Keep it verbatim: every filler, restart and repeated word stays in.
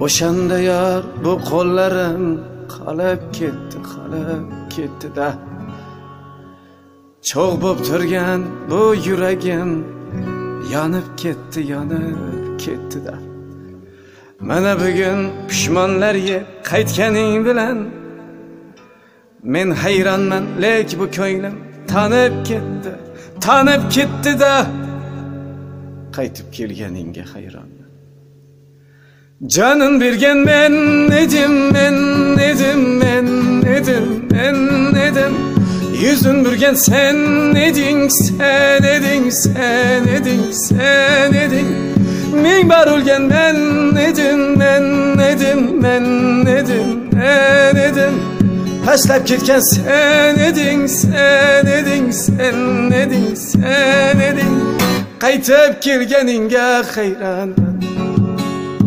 O'shanda yor bu qo'llarim qolib ketdi, qolib ketdi-da. Cho'g' bo'p turgan bu yuragim yonib ketdi, yonib ketdi-da. Mana bugun pushmonlar yeb qaytganing bilan men hayronman, lek bu ko'nglim tanib ketdi, tanib ketdi-da. Qaytib kelganingga hayronman. Canın bergen men edim, men edim, men edim, men edim. Yüzün bürgen sen edin, sen edin, sen edin, sen edin. Min bar ölgen men edim, men edim, men edim, men edim. Taşlap ketken sen edin, sen edin, sen edin, sen edin. Qaytib kelganingga hayronman.